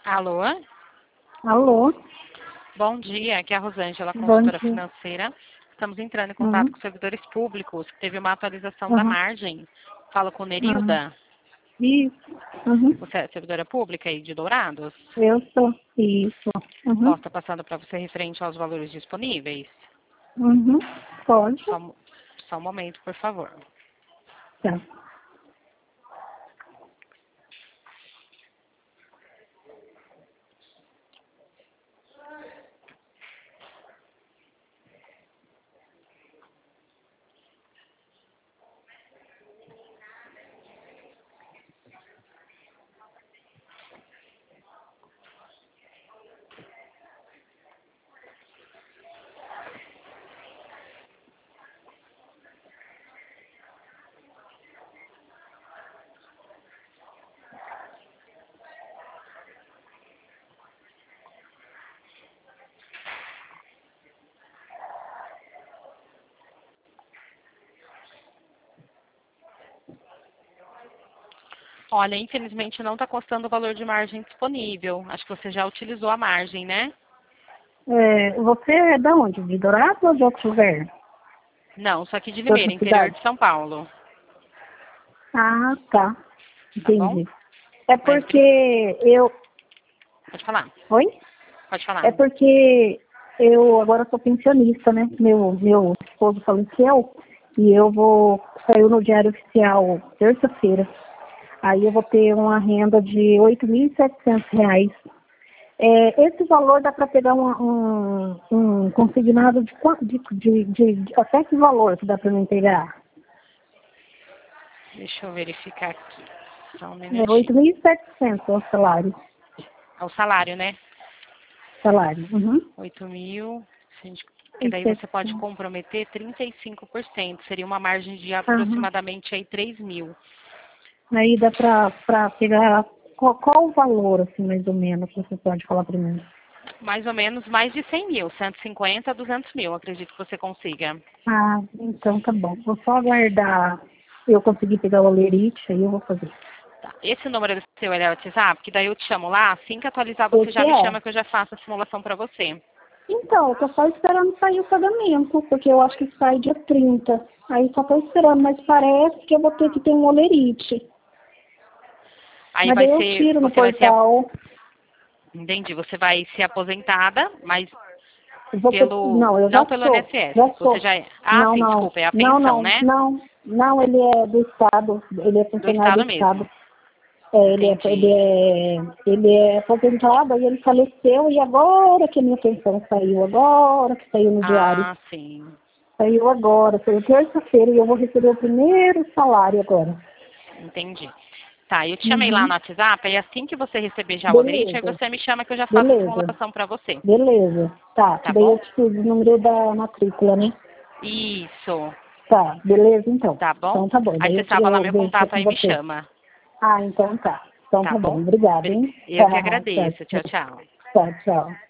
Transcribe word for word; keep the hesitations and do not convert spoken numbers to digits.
Alô? Alô? Bom dia, aqui é a Rosângela, Bom consultora dia. financeira. Estamos entrando em contato Uhum. com servidores públicos, que teve uma atualização da Uhum. margem. Falo com Uhum. Nerilda. Isso. Uhum. Você é servidora pública aí de Dourados? Eu sou. Isso. Uhum. Posso estar passando para você referente aos valores disponíveis? Uhum. Pode. Só, um- só um momento, por favor. Tá. Olha, infelizmente não está constando o valor de margem disponível. Acho que você já utilizou a margem, né? É, você é da onde? De Dourados ou de outro lugar? Não, só aqui de De outra Limeira, interior cidade? de São Paulo. Ah, tá. Tá bom? Entendi. É Mas porque eu... pode falar, Oi? pode falar. É porque eu agora sou pensionista, né? Meu, meu esposo faleceu e eu vou... Saiu no Diário Oficial terça-feira. Aí eu vou ter uma renda de oito mil e setecentos reais. É, esse valor dá para pegar um, um, um consignado de, quanto- de, de, de, de até que valor que dá para mim pegar? Deixa eu verificar aqui. Só um É oito minutinho. mil e setecentos é o salário. É o salário, né? Salário. Uhum. oito mil, que E daí você pode setecentos. comprometer trinta e cinco por cento. Seria uma margem de Uhum. aproximadamente aí três mil. Aí dá para pegar qual, qual o valor, assim, mais ou menos, que você pode falar para mim? Mais ou menos mais de cem mil, cento e cinquenta a duzentos mil, acredito que você consiga. Ah, então tá bom. Vou só aguardar eu conseguir pegar o olerite, aí eu vou fazer. Tá. Esse número do seu é o WhatsApp, que daí eu te chamo lá, assim que atualizar você Esse já me é. chama que eu já faço a simulação para você. Então, eu tô só esperando sair o pagamento, porque eu acho que sai dia trinta. Aí só tô esperando, mas parece que eu vou ter que ter um olerite. Aí Mas vai daí eu ser, tiro no você vai ser, portal. entendi, você vai ser aposentada, mas Eu vou ter, pelo, não, eu já não pelo sou, já I N S S. Você sou. já é, ah, Não, sim, não, desculpa, é a não, pensão, não, né? não, não, ele é do Estado, ele é Do funcionário Estado do Estado. mesmo. É, ele, é, ele, Entendi. é, ele é aposentado, aí ele faleceu e agora que a minha pensão saiu, agora que saiu no diário. Ah, sim. Saiu agora, saiu terça-feira e eu vou receber o primeiro salário agora. Entendi. Tá, eu te chamei lá Uhum. no WhatsApp, e assim que você receber já o lerite, aí Beleza, você me chama que eu já faço a beleza, simulação para você. beleza. Tá, que Tá daí eu bom? preciso do número da matrícula, né? Isso. Tá, beleza então. Tá bom? Então tá bom, Aí daí você eu, salva lá eu meu vejo contato com aí me você. chama. Ah, então tá. Então Tá tá bom, bom? obrigada, Bri- hein? Eu que Tá, tchau, agradeço. Tchau, tchau. tchau, tchau.